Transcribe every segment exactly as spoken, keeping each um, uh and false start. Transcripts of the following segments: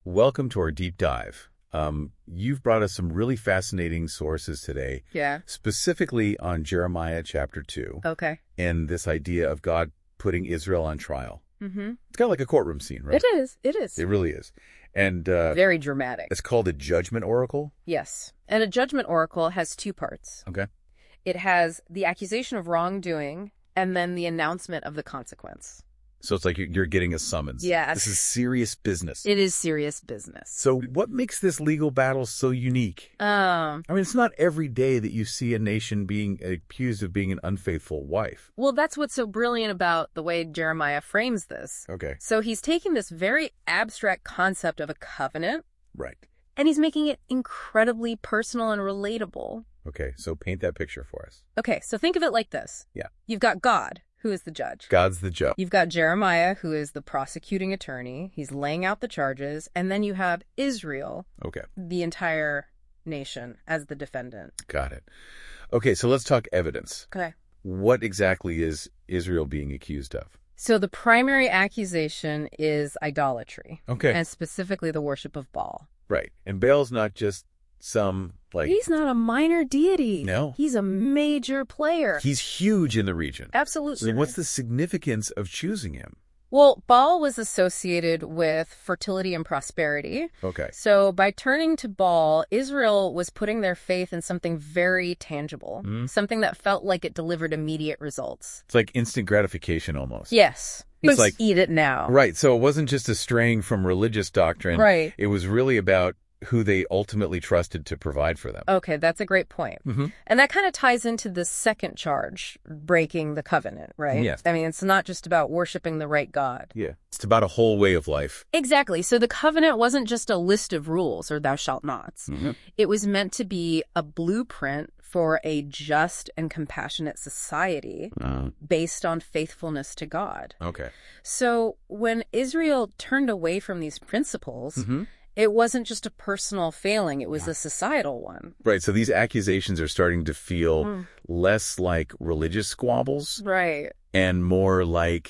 welcome to our deep dive. Um, you've brought us some really fascinating sources today. Yeah. Specifically on Jeremiah chapter two. Okay. And this idea of God putting Israel on trial. Mm-hmm. It's kind of like a courtroom scene, right? It is. It is. It really is. And uh, very dramatic. It's called a judgment oracle? Yes. And a judgment oracle has two parts. Okay. It has the accusation of wrongdoing and then the announcement of the consequence. So it's like you're getting a summons. Yes. This is serious business. It is serious business. So what makes this legal battle so unique? Um, I mean, it's not every day that you see a nation being accused of being an unfaithful wife. Well, that's what's so brilliant about the way Jeremiah frames this. Okay. So he's taking this very abstract concept of a covenant. Right. And he's making it incredibly personal and relatable. Okay, so paint that picture for us. Okay, so think of it like this. Yeah. You've got God, who is the judge. God's the judge. You've got Jeremiah, who is the prosecuting attorney. He's laying out the charges. And then you have Israel, Okay. the entire nation, as the defendant. Got it. Okay, so let's talk evidence. Okay. What exactly is Israel being accused of? So the primary accusation is idolatry. Okay. And specifically the worship of Baal. Right. And Baal's not just some, like... He's not a minor deity. No. He's a major player. He's huge in the region. Absolutely. So what's the significance of choosing him? Well, Baal was associated with fertility and prosperity. Okay. So by turning to Baal, Israel was putting their faith in something very tangible, Mm-hmm. something that felt like it delivered immediate results. It's like instant gratification almost. Yes. It's Just like- eat it now. Right. So it wasn't just a straying from religious doctrine. Right. It was really about who they ultimately trusted to provide for them. Okay, that's a great point. Mm-hmm. And that kind of ties into the second charge, breaking the covenant, right? Yes. I mean, it's not just about worshiping the right God. Yeah. It's about a whole way of life. Exactly. So the covenant wasn't just a list of rules or thou shalt nots. Mm-hmm. It was meant to be a blueprint for a just and compassionate society Uh, based on faithfulness to God. okay. So when Israel turned away from these principles, Mm-hmm. it wasn't just a personal failing, it was a societal one. Right. So these accusations are starting to feel Mm. less like religious squabbles Right. and more like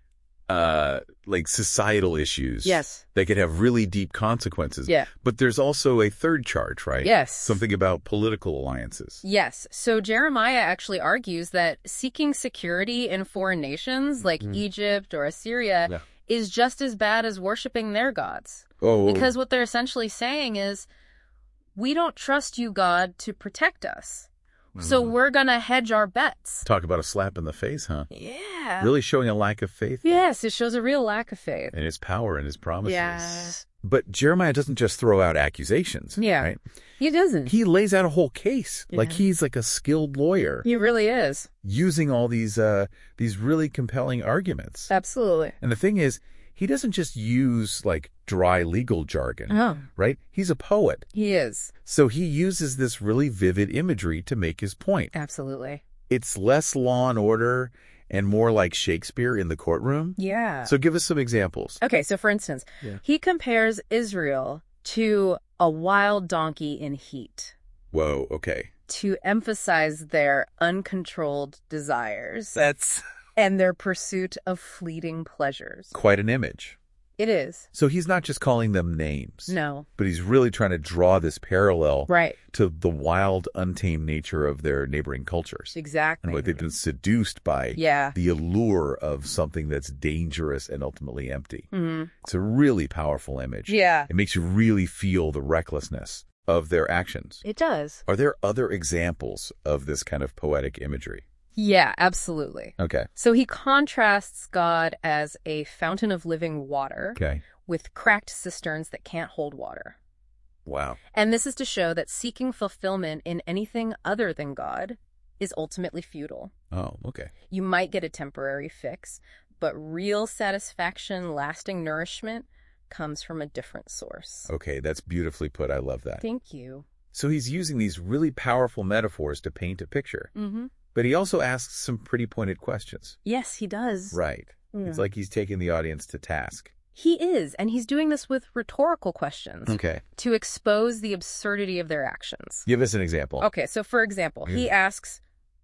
uh like societal issues. Yes. That could have really deep consequences. Yeah. But there's also a third charge, right? Yes. Something about political alliances. Yes. So Jeremiah actually argues that seeking security in foreign nations like Mhm. Egypt or Assyria Yeah. is just as bad as worshiping their gods. Oh. Because what they're essentially saying is, we don't trust you, God, to protect us. So Mhm. we're going to hedge our bets. Talk about a slap in the face, huh? Yeah. Really showing a lack of faith. Yes, it shows a real lack of faith. And his power and his promises. Yeah. But Jeremiah doesn't just throw out accusations. Yeah. Right? He doesn't. He lays out a whole case. Yeah. Like he's like a skilled lawyer He really is. using all these uh these really compelling arguments. Absolutely. And the thing is, he doesn't just use like dry legal jargon, Oh, right? He's a poet. he is. So he uses this really vivid imagery to make his point. Absolutely. It's less Law and Order and more like Shakespeare in the courtroom. Yeah. So give us some examples. Okay, so for instance, Yeah. he compares Israel to a wild donkey in heat Whoa, okay. to emphasize their uncontrolled desires That's and their pursuit of fleeting pleasures. quite an image. It is. So he's not just calling them names, No. but he's really trying to draw this parallel Right. to the wild, untamed nature of their neighboring cultures. Exactly. And what they've been seduced by Yeah. the allure of something that's dangerous and ultimately empty. hmm It's a really powerful image. Yeah. It makes you really feel the recklessness of their actions. It does. Are there other examples of this kind of poetic imagery? Yeah, absolutely. Okay. So he contrasts God as a fountain of living water Okay. with cracked cisterns that can't hold water. Wow. And this is to show that seeking fulfillment in anything other than God is ultimately futile. Oh, okay. You might get a temporary fix, but real satisfaction, lasting nourishment comes from a different source. Okay, that's beautifully put. I love that. Thank you. So he's using these really powerful metaphors to paint a picture. Mm-hmm. But he also asks some pretty pointed questions. Yes, he does. Right. Mm. It's like he's taking the audience to task. He is, and he's doing this with rhetorical questions Okay. to expose the absurdity of their actions. Give us an example. Okay, so for example, he asks,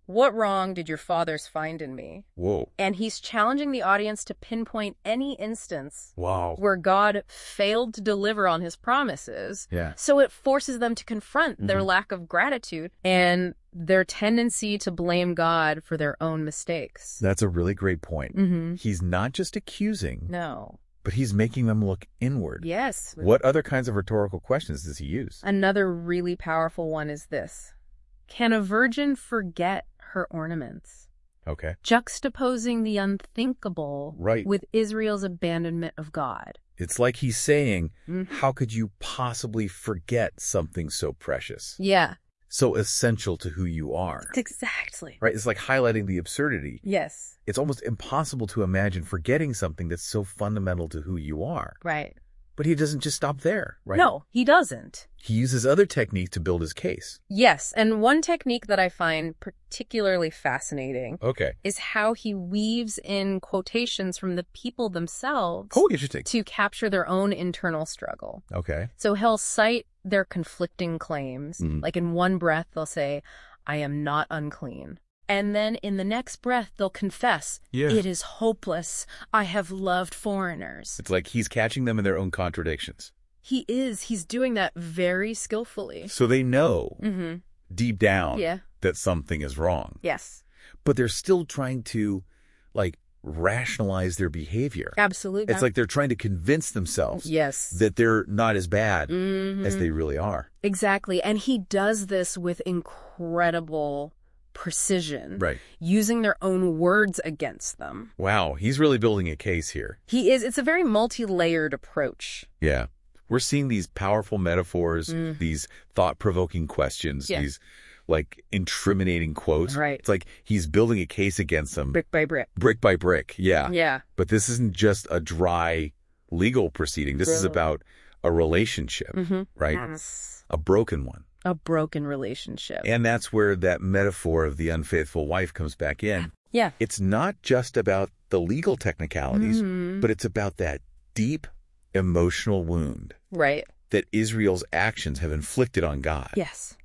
What wrong did your fathers find in me? Whoa. And he's challenging the audience to pinpoint any instance Wow. where God failed to deliver on his promises. Yeah. So it forces them to confront Mm-hmm. their lack of gratitude and their tendency to blame God for their own mistakes. That's a really great point. Mm-hmm. He's not just accusing, No. but he's making them look inward. Yes. What other kinds of rhetorical questions does he use? Another really powerful one is this. Can a virgin forget her ornaments? Okay. Juxtaposing the unthinkable Right. with Israel's abandonment of God. It's like he's saying, Mhm. how could you possibly forget something so precious, Yeah. so essential to who you are? Exactly. Right? It's like highlighting the absurdity. Yes. It's almost impossible to imagine forgetting something that's so fundamental to who you are. Right. But he doesn't just stop there, right? No, he doesn't. He uses other techniques to build his case. Yes, and one technique that I find particularly fascinating Okay. is how he weaves in quotations from the people themselves Oh, interesting. to capture their own internal struggle. Okay. So he'll cite their conflicting claims. Mhm. Like in one breath, they'll say, I am not unclean. And then in the next breath, they'll confess, Yeah. it is hopeless. I have loved foreigners. It's like he's catching them in their own contradictions. He is. He's doing that very skillfully. So they know Mm-hmm. deep down Yeah. that something is wrong. Yes. But they're still trying to, like, rationalize their behavior. Absolutely. It's like they're trying to convince themselves Yes. that they're not as bad Mhm. as they really are. Exactly. And he does this with incredible precision, Right. using their own words against them. Wow, he's really building a case here. He is. It's a very multi-layered approach. Yeah. We're seeing these powerful metaphors, Mm. these thought-provoking questions, Yeah. these, like, incriminating quotes. Right. It's like he's building a case against them Brick by brick. brick by brick. Yeah. Yeah. But this isn't just a dry legal proceeding. This is Bro. about a relationship, Mm-hmm. right? Yes. A broken one. A broken relationship. And that's where that metaphor of the unfaithful wife comes back in. Yeah. It's not just about the legal technicalities, Mhm. but it's about that deep emotional wound Right. that Israel's actions have inflicted on God. Yes.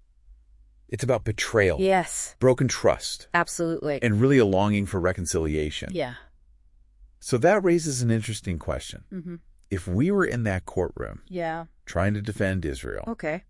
It's about betrayal, Yes. broken trust, Absolutely. and really a longing for reconciliation. Yeah. So that raises an interesting question. Mm-hmm. If we were in that courtroom Yeah. trying to defend Israel, Okay.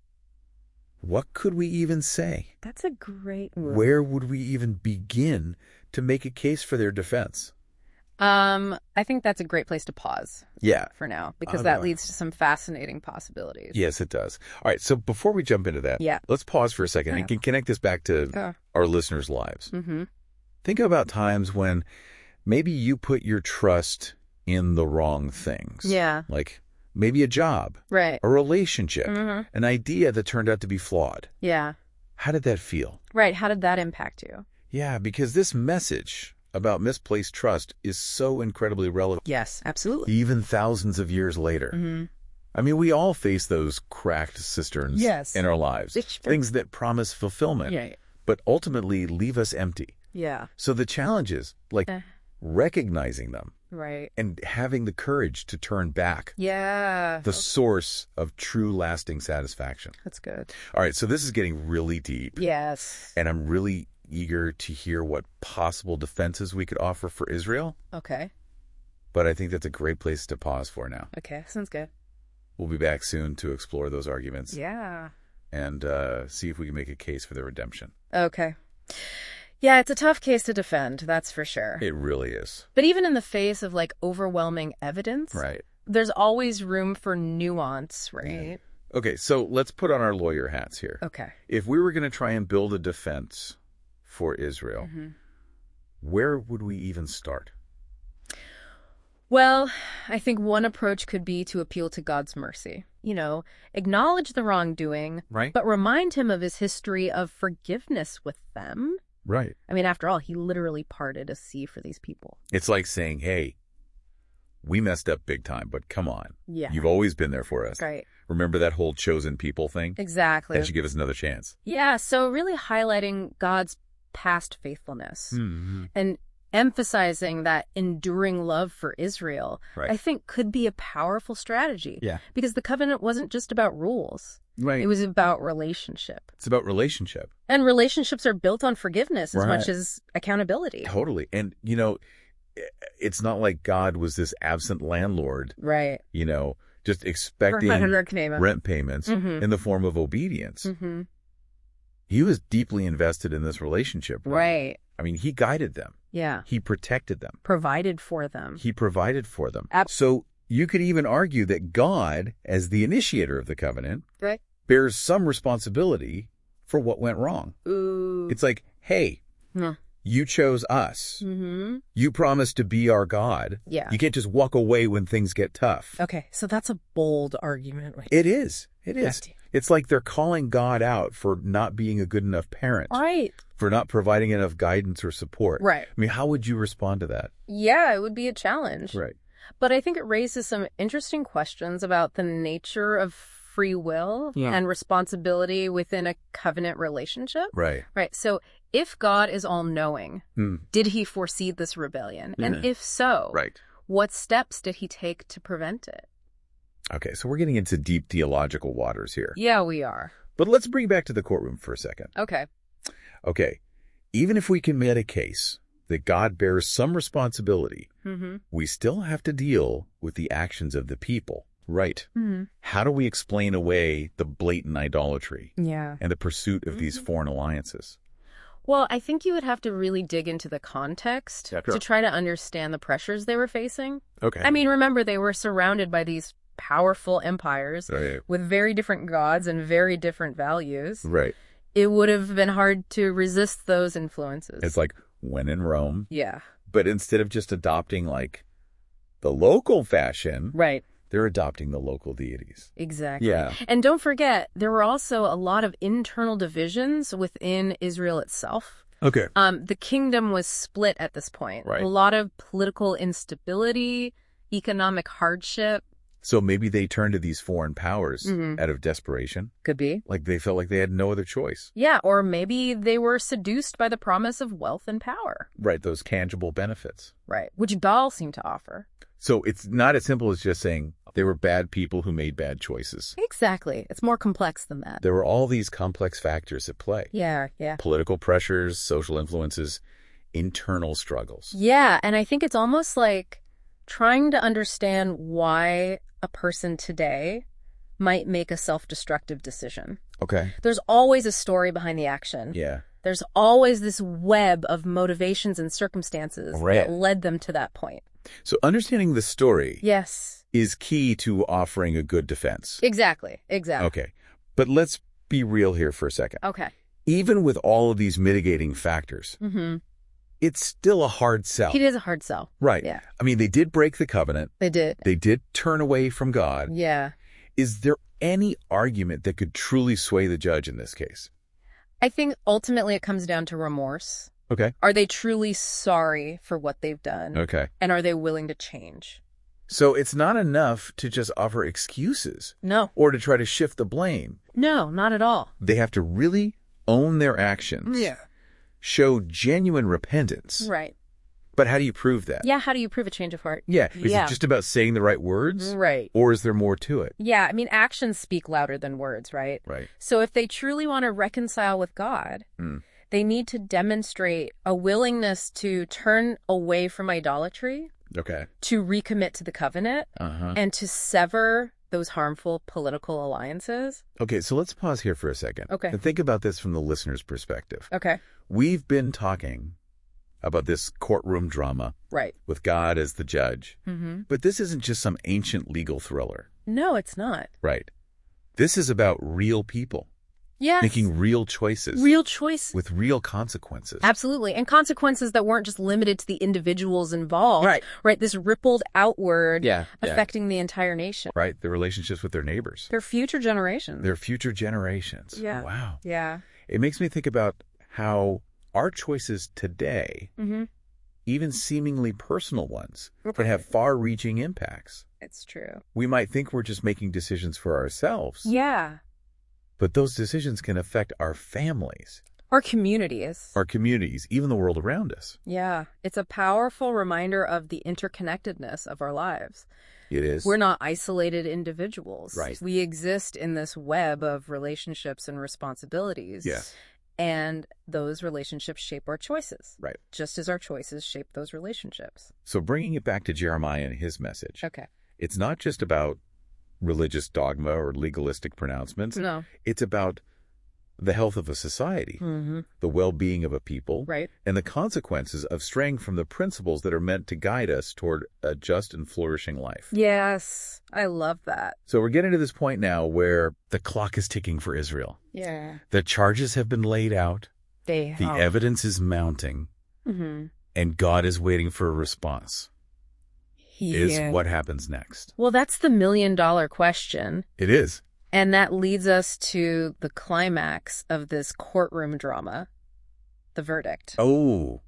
what could we even say? That's a great word. Where would we even begin to make a case for their defense? Um, I think that's a great place to pause Yeah. for now, because Uh, that leads to some fascinating possibilities. Yes, it does. All right. So before we jump into that, Yeah. let's pause for a second Yeah. and can connect this back to Yeah. our listeners' lives. Mm-hmm. Think about times when maybe you put your trust in the wrong things. Yeah. Like maybe a job, Right. a relationship, Mm-hmm. an idea that turned out to be flawed. Yeah. How did that feel? Right. How did that impact you? Yeah, because this message about misplaced trust is so incredibly relevant, Yes, absolutely. even thousands of years later. Mm-hmm. I mean, we all face those cracked cisterns Yes. in our lives, It's- things that promise fulfillment, Yeah. but ultimately leave us empty. Yeah. So the challenge is like Eh. recognizing them Right. and having the courage to turn back Yeah. the source of true lasting satisfaction. That's good. All right, so this is getting really deep, Yes. and I'm really eager to hear what possible defenses we could offer for Israel, Okay. but I think that's a great place to pause for now. Okay. Sounds good. We'll be back soon to explore those arguments Yeah. and uh, see if we can make a case for their redemption. Okay. Yeah, it's a tough case to defend, that's for sure. It really is. But even in the face of like overwhelming evidence, Right. there's always room for nuance, right? Okay, so let's put on our lawyer hats here. Okay. If we were going to try and build a defense for Israel, Mm-hmm. where would we even start? Well, I think one approach could be to appeal to God's mercy. You know, acknowledge the wrongdoing, Right? but remind him of his history of forgiveness with them. Right. I mean, after all, he literally parted a sea for these people. It's like saying, hey, we messed up big time, but come on. Yeah. You've always been there for us. Right. Remember that whole chosen people thing? Exactly. That should give us another chance. Yeah, so really highlighting God's past faithfulness Mm-hmm. and emphasizing that enduring love for Israel, Right. I think could be a powerful strategy. Yeah. Because the covenant wasn't just about rules. Right. It was about relationship. It's about relationship. And relationships are built on forgiveness as Right. much as accountability. Totally. And, you know, it's not like God was this absent landlord, Right. you know, just expecting rent payments Mhm. in the form of obedience. Mm-hmm. He was deeply invested in this relationship. Right. I mean, he guided them. Yeah. He protected them. Provided for them. He provided for them. Ab- So you could even argue that God, as the initiator of the covenant, Right. bears some responsibility for what went wrong. Ooh. It's like, hey, No. you chose us. Mm-hmm. You promised to be our God. Yeah. You can't just walk away when things get tough. Okay, so that's a bold argument. Right? It is. It is. Yes. It's like they're calling God out for not being a good enough parent, Right. for not providing enough guidance or support. Right. I mean, how would you respond to that? Yeah, it would be a challenge. Right. But I think it raises some interesting questions about the nature of free will Yeah. and responsibility within a covenant relationship. Right. Right. So if God is all-knowing, Hmm. did he foresee this rebellion? Yeah. And if so, Right. what steps did he take to prevent it? Okay, so we're getting into deep theological waters here. Yeah, we are. But let's bring back to the courtroom for a second. Okay. Okay, even if we can make a case that God bears some responsibility, Mm-hmm. we still have to deal with the actions of the people. Right. Mm-hmm. How do we explain away the blatant idolatry Yeah. and the pursuit of these foreign alliances? Well, I think you would have to really dig into the context Yeah, sure. to try to understand the pressures they were facing. Okay. I mean, remember, they were surrounded by these powerful empires Right. with very different gods and very different values. Right. It would have been hard to resist those influences. It's like when in Rome, Yeah, but instead of just adopting like the local fashion, right. they're adopting the local deities. Exactly. Yeah. And don't forget, there were also a lot of internal divisions within Israel itself. Okay. Um, the kingdom was split at this point. Right. A lot of political instability, economic hardship. So maybe they turned to these foreign powers Mhm. out of desperation. Could be. Like they felt like they had no other choice. Yeah, or maybe they were seduced by the promise of wealth and power. Right. Those tangible benefits. Right. Which Baal seemed to offer. So it's not as simple as just saying they were bad people who made bad choices. Exactly. It's more complex than that. There were all these complex factors at play. Yeah, yeah. Political pressures, social influences, internal struggles. Yeah, and I think it's almost like trying to understand why a person today might make a self-destructive decision. Okay. There's always a story behind the action. Yeah. There's always this web of motivations and circumstances Right. that led them to that point. So understanding the story Yes. is key to offering a good defense. Exactly. Exactly. Okay. But let's be real here for a second. Okay. Even with all of these mitigating factors, Mm-hmm. it's still a hard sell. It is a hard sell. Right. Yeah. I mean, they did break the covenant. They did. They did turn away from God. Yeah. Is there any argument that could truly sway the judge in this case? I think ultimately it comes down to remorse. Okay. Are they truly sorry for what they've done? Okay. And are they willing to change? So it's not enough to just offer excuses No. or to try to shift the blame. No, not at all. They have to really own their actions. Show genuine repentance. Right. But how do you prove that? Yeah, how do you prove a change of heart? Yeah. Is Yeah. it just about saying the right words? Right. Or is there more to it? Yeah, I mean, actions speak louder than words, right? Right. So if they truly want to reconcile with God, Mm. they need to demonstrate a willingness to turn away from idolatry, Okay. to recommit to the covenant, Uh-huh. and to sever those harmful political alliances. Okay, so let's pause here for a second. Okay. And think about this from the listener's perspective. Okay. We've been talking about this courtroom drama Right. with God as the judge. Mm-hmm. But this isn't just some ancient legal thriller, No, it's not. right? This is about real people Yes. making real choices real choice. with real consequences. Absolutely. And consequences that weren't just limited to the individuals involved. Right. Right. This rippled outward, Yeah, yeah. affecting the entire nation. Right? Their relationships with their neighbors, Their future generations. their future generations. Yeah. Wow. Yeah. It makes me think about how our choices today, Mm-hmm. even seemingly personal ones, can have far-reaching impacts. It's true. We might think we're just making decisions for ourselves, Yeah. but those decisions can affect our families Our communities. our communities, even the world around us. Yeah, it's a powerful reminder of the interconnectedness of our lives. It is. We're not isolated individuals. Right. We exist in this web of relationships and responsibilities. Yes. And those relationships shape our choices. Right. Just as our choices shape those relationships. So bringing it back to Jeremiah and his message, Okay. it's not just about religious dogma or legalistic pronouncements. No. It's about the health of a society, Mm-hmm. the well-being of a people, Right. and the consequences of straying from the principles that are meant to guide us toward a just and flourishing life. Yes. I love that. So we're getting to this point now where the clock is ticking for Israel. Yeah. The charges have been laid out, They the evidence is mounting, Mm-hmm. and God is waiting for a response. Is Yeah. what happens next? Well, that's the million dollar question. It is. And that leads us to the climax of this courtroom drama, the verdict. Oh.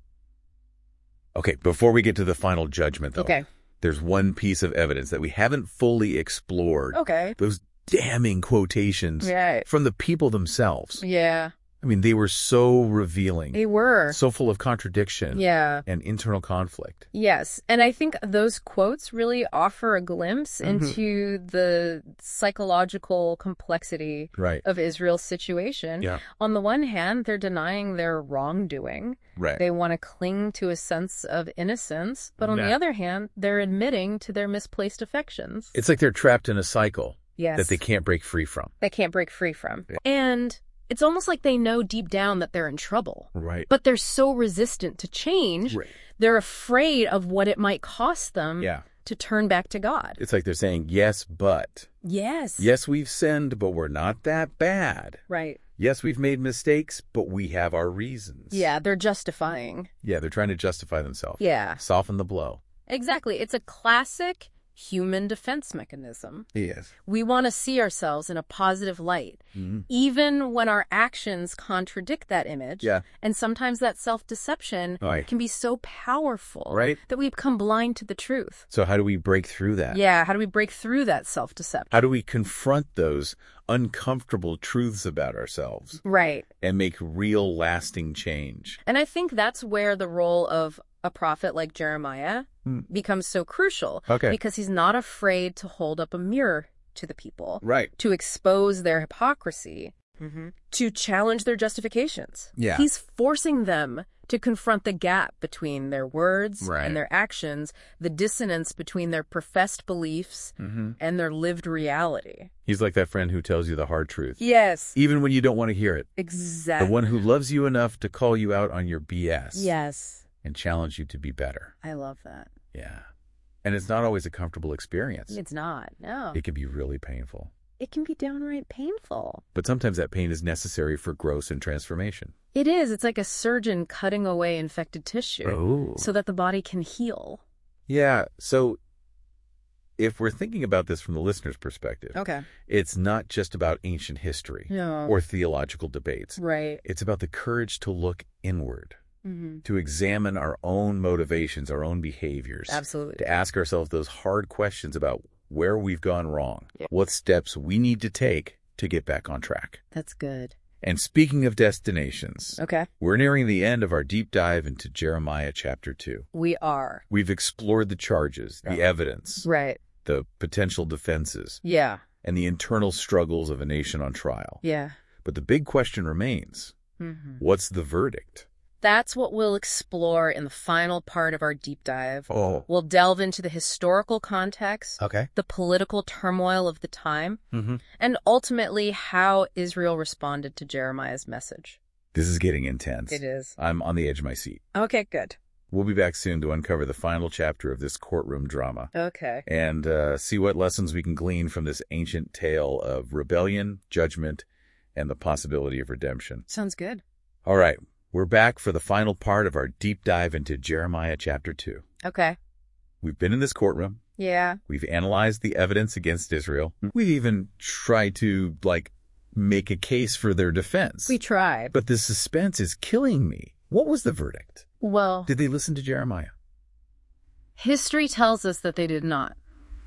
Okay, before we get to the final judgment, though, Okay. there's one piece of evidence that we haven't fully explored. Okay. Those damning quotations Right. from the people themselves. Yeah. I mean, they were so revealing, They were. so full of contradiction Yeah. and internal conflict. Yes. And I think those quotes really offer a glimpse Mhm. into the psychological complexity Right. of Israel's situation. Yeah. On the one hand, they're denying their wrongdoing. Right. They want to cling to a sense of innocence. But on the Yeah. other hand, they're admitting to their misplaced affections. It's like they're trapped in a cycle Yes. that they can't break free from. They can't break free from. Yeah. And it's almost like they know deep down that they're in trouble. Right. But they're so resistant to change. Right. They're afraid of what it might cost them Yeah. to turn back to God. It's like they're saying, yes, but. Yes. Yes, we've sinned, but we're not that bad. Right. Yes, we've made mistakes, but we have our reasons. Yeah, they're justifying. Yeah, they're trying to justify themselves. Yeah. Soften the blow. Exactly. It's a classic human defense mechanism. Yes. We want to see ourselves in a positive light, Mm-hmm. even when our actions contradict that image. Yeah. And sometimes that self-deception Right. can be so powerful Right. that we become blind to the truth. So how do we break through that? Yeah, how do we break through that self-deception? How do we confront those uncomfortable truths about ourselves Right. and make real lasting change? And I think that's where the role of a prophet like Jeremiah Hmm. becomes so crucial. Okay. Because he's not afraid to hold up a mirror to the people, Right. to expose their hypocrisy, to challenge their justifications. Yeah. He's forcing them to confront the gap between their words Right. and their actions, the dissonance between their professed beliefs Mm-hmm. and their lived reality. He's like that friend who tells you the hard truth, Yes. even when you don't want to hear it. Exactly. The one who loves you enough to call you out on your B S Yes. and challenge you to be better. I love that. Yeah. And it's not always a comfortable experience. It's not. No. It can be really painful. It can be downright painful. But sometimes that pain is necessary for growth and transformation. It is. It's like a surgeon cutting away infected tissue Oh. so that the body can heal. Yeah. So if we're thinking about this from the listener's perspective, Okay. it's not just about ancient history No. or theological debates. Right. It's about the courage to look inward, Mm-hmm. to examine our own motivations, our own behaviors, Absolutely. to ask ourselves those hard questions about where we've gone wrong, Yeah. what steps we need to take to get back on track. That's good. And speaking of destinations, Okay. we're nearing the end of our deep dive into Jeremiah chapter two. We are. We've explored the charges, the Yeah. evidence, Right. the potential defenses, Yeah. and the internal struggles of a nation on trial. Yeah. But the big question remains, Mm-hmm. what's the verdict? That's what we'll explore in the final part of our deep dive. Oh. We'll delve into the historical context, Okay. the political turmoil of the time, Mm-hmm. and ultimately how Israel responded to Jeremiah's message. This is getting intense. It is. I'm on the edge of my seat. Okay, good. We'll be back soon to uncover the final chapter of this courtroom drama Okay. and uh, see what lessons we can glean from this ancient tale of rebellion, judgment, and the possibility of redemption. Sounds good. All right. We're back for the final part of our deep dive into Jeremiah chapter two. Okay. We've been in this courtroom. Yeah. We've analyzed the evidence against Israel. We even tried to, like, make a case for their defense. We tried. But the suspense is killing me. What was the verdict? Well, Did they listen to Jeremiah? history tells us that they did not.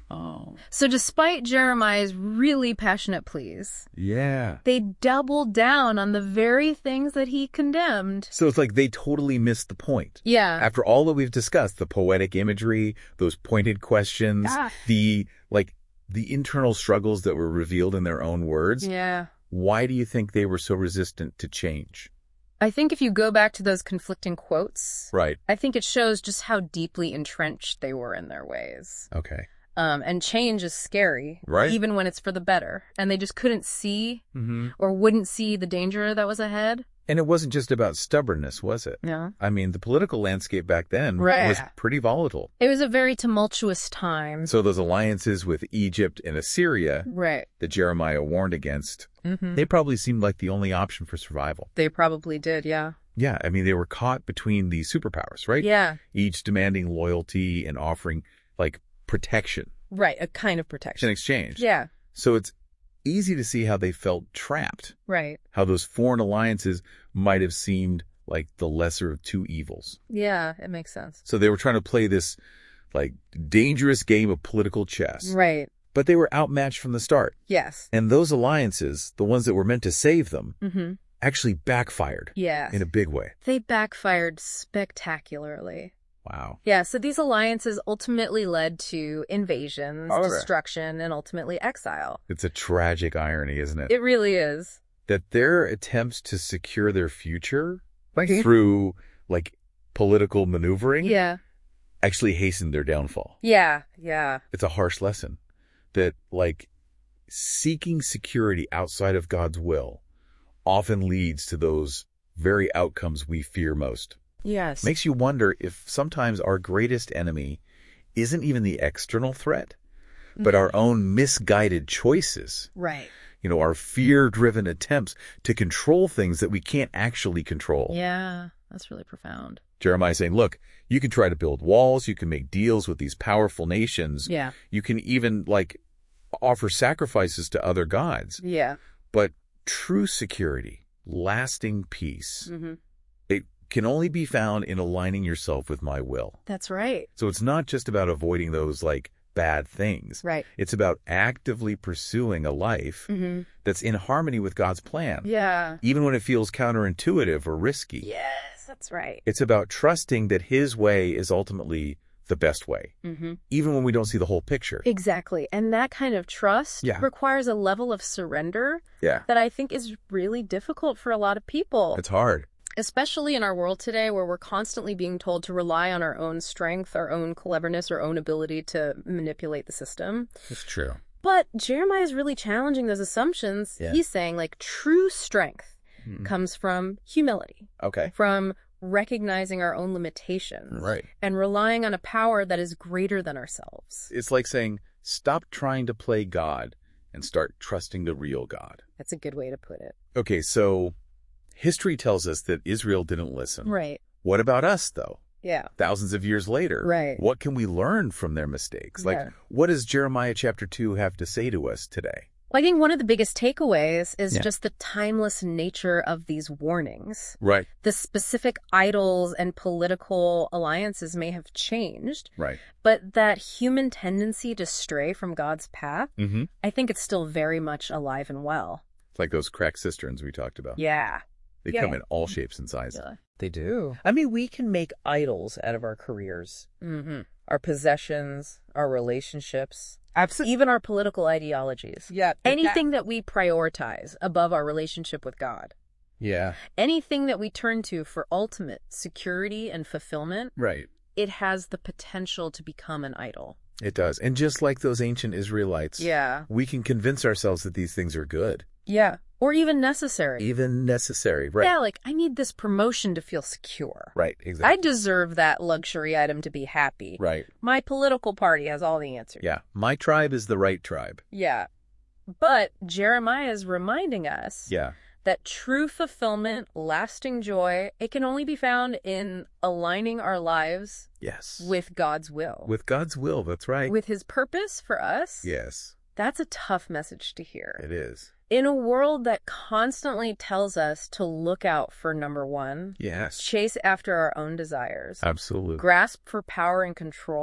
Oh. So despite Jeremiah's really passionate pleas, Yeah. they doubled down on the very things that he condemned. So it's like they totally missed the point. Yeah. After all that we've discussed, the poetic imagery, those pointed questions, Ah. the like the internal struggles that were revealed in their own words, Yeah. why do you think they were so resistant to change? I think if you go back to those conflicting quotes, Right. I think it shows just how deeply entrenched they were in their ways. Okay. Um, and change is scary, Right. even when it's for the better. And they just couldn't see Mm-hmm. or wouldn't see the danger that was ahead. And it wasn't just about stubbornness, was it? Yeah. I mean, the political landscape back then Right. was pretty volatile. It was a very tumultuous time. So those alliances with Egypt and Assyria Right. that Jeremiah warned against, Mm-hmm. they probably seemed like the only option for survival. They probably did, yeah. Yeah, I mean, they were caught between these superpowers, right? Yeah. Each demanding loyalty and offering, like, protection Right. A kind of in protection. exchange. Yeah. So it's easy to see how they felt trapped, Right. how those foreign alliances might have seemed like the lesser of two evils. Yeah, it makes sense. So they were trying to play this, like, dangerous game of political chess. Right. But they were outmatched from the start. Yes. And those alliances, the ones that were meant to save them, Mm-hmm. actually backfired Yeah. in a big way. They backfired spectacularly. Wow. Yeah, so these alliances ultimately led to invasions, Okay. destruction, and ultimately exile. It's a tragic irony, isn't it? It really is. That their attempts to secure their future Like, through, like, political maneuvering yeah. actually hastened their downfall. Yeah. Yeah. It's a harsh lesson that, like, seeking security outside of God's will often leads to those very outcomes we fear most. Yes. Makes you wonder if sometimes our greatest enemy isn't even the external threat, but our own misguided choices. Right. You know, our fear-driven attempts to control things that we can't actually control. Yeah. That's really profound. Jeremiah saying, look, you can try to build walls, you can make deals with these powerful nations, Yeah. you can even, like, offer sacrifices to other gods. Yeah. But true security, lasting peace, Mm-hmm. it can only be found in aligning yourself with my will. That's right. So it's not just about avoiding those, like, bad things. Right. It's about actively pursuing a life Mm-hmm. that's in harmony with God's plan, Yeah. even when it feels counterintuitive or risky. Yes, that's right. It's about trusting that his way is ultimately the best way, Mm-hmm. even when we don't see the whole picture. Exactly. And that kind of trust Yeah. requires a level of surrender Yeah. that I think is really difficult for a lot of people. It's hard. Especially in our world today where we're constantly being told to rely on our own strength, our own cleverness, our own ability to manipulate the system. It's true. But Jeremiah is really challenging those assumptions. Yeah. He's saying, like, true strength Mhm. comes from humility, Okay. from recognizing our own limitations, Right. and relying on a power that is greater than ourselves. It's like saying, stop trying to play God and start trusting the real God. That's a good way to put it. Okay, so history tells us that Israel didn't listen. Right. What about us, though? Yeah. Thousands of years later. Right. What can we learn from their mistakes? Like, Yeah. what does Jeremiah chapter two have to say to us today? Well, I think one of the biggest takeaways is Yeah. just the timeless nature of these warnings. Right. The specific idols and political alliances may have changed, Right. but that human tendency to stray from God's path, Mm-hmm. I think it's still very much alive and well. It's like those cracked cisterns we talked about. Yeah. They Yeah. come in all shapes and sizes. Yeah. They do. I mean, we can make idols out of our careers, Mm-hmm. our possessions, our relationships, Absolutely. Even our political ideologies. Yeah. Anything that we prioritize above our relationship with God. Yeah. Anything that we turn to for ultimate security and fulfillment, Right. it has the potential to become an idol. It does. And just like those ancient Israelites, Yeah. we can convince ourselves that these things are good, Yeah. Or even necessary. even necessary. Right. Yeah, like, I need this promotion to feel secure. Right. Exactly. I deserve that luxury item to be happy. Right. My political party has all the answers. Yeah. My tribe is the right tribe. Yeah. But Jeremiah is reminding us Yeah. that true fulfillment, lasting joy, it can only be found in aligning our lives Yes. with God's will. With God's will. That's right. With his purpose for us. Yes. That's a tough message to hear. It is. In a world that constantly tells us to look out for number one, Yes. chase after our own desires, Absolutely. grasp for power and control,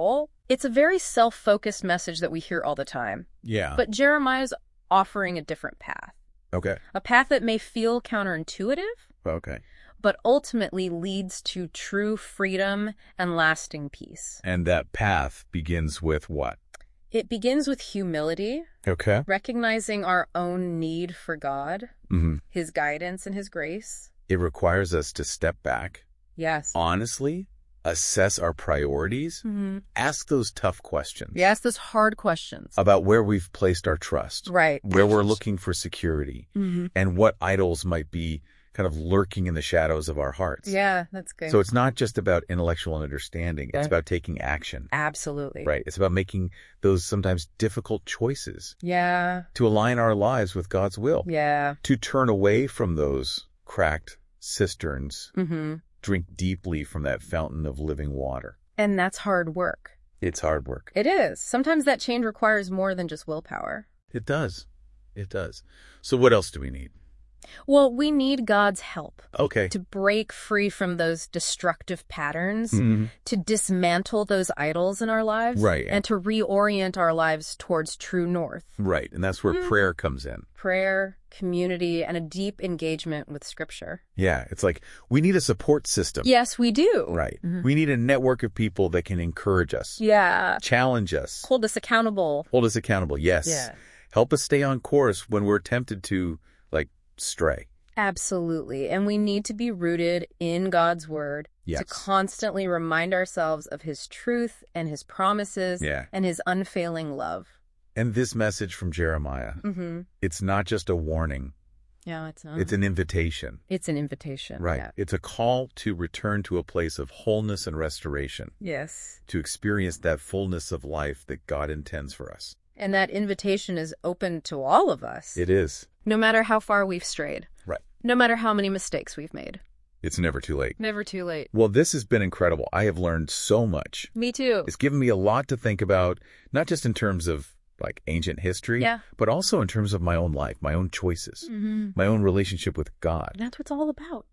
It's a very self-focused message that we hear all the time. Yeah. But Jeremiah's offering a different path. Okay. A path that may feel counterintuitive, Okay. but ultimately leads to true freedom and lasting peace. And that path begins with what? It begins with humility, Okay. recognizing our own need for God, Mm-hmm. His guidance and His grace. It requires us to step back, Yes. honestly, assess our priorities, Mm-hmm. ask those tough questions Yes, those hard questions. about where we've placed our trust, Right. where we're looking for security, Mm-hmm. and what idols might be kind of lurking in the shadows of our hearts. Yeah, that's good. So it's not just about intellectual understanding. It's Yeah. about taking action, Absolutely. right? It's about making those sometimes difficult choices Yeah. to align our lives with God's will, Yeah. to turn away from those cracked cisterns, Mm-hmm. drink deeply from that fountain of living water. And that's hard work. It's hard work. It is. Sometimes that change requires more than just willpower. It does. It does. So what else do we need? Well, we need God's help Okay. to break free from those destructive patterns, Mhm. to dismantle those idols in our lives, Right. and to reorient our lives towards true north. Right. And that's where Mm. prayer comes in. Prayer, community, and a deep engagement with Scripture. Yeah. It's like we need a support system. Yes, we do. Right. Mhm. We need a network of people that can encourage us, Yeah. challenge us, Hold us accountable. hold us accountable. Yes. Yeah. Help us stay on course when we're tempted to, like, stray. Absolutely. And we need to be rooted in God's word Yes. to constantly remind ourselves of His truth and His promises Yeah. and His unfailing love. And this message from Jeremiah, Mm-hmm. it's not just a warning. Yeah, it's not. It's an invitation. It's an invitation. Right. Yeah. It's a call to return to a place of wholeness and restoration, Yes. to experience that fullness of life that God intends for us. And that invitation is open to all of us, It is. no matter how far we've strayed, Right. no matter how many mistakes we've made. It's never too late. Never too late. Well, this has been incredible. I have learned so much. Me too. It's given me a lot to think about, not just in terms of like ancient history, Yeah. but also in terms of my own life, my own choices, Mm-hmm. my own relationship with God. That's what it's all about.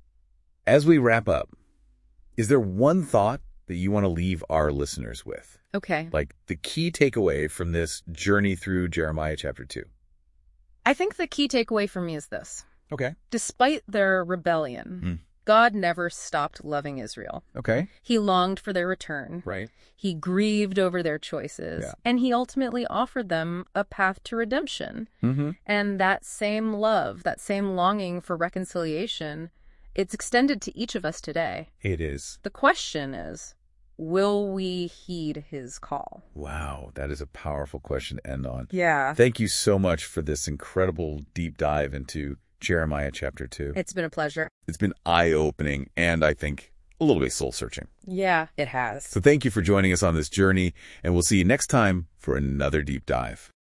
As we wrap up, is there one thought that you want to leave our listeners with? Okay. Like the key takeaway from this journey through Jeremiah chapter two? I think the key takeaway for me is this. Okay. Despite their rebellion, Mm. God never stopped loving Israel. Okay. He longed for their return. Right. He grieved over their choices. Yeah. And He ultimately offered them a path to redemption. Mm-hmm. And that same love, that same longing for reconciliation, it's extended to each of us today. It is. The question is, will we heed His call? Wow. That is a powerful question to end on. Yeah. Thank you so much for this incredible deep dive into Jeremiah chapter two. It's been a pleasure. It's been eye-opening and I think a little bit soul-searching. Yeah, it has. So thank you for joining us on this journey, and we'll see you next time for another deep dive.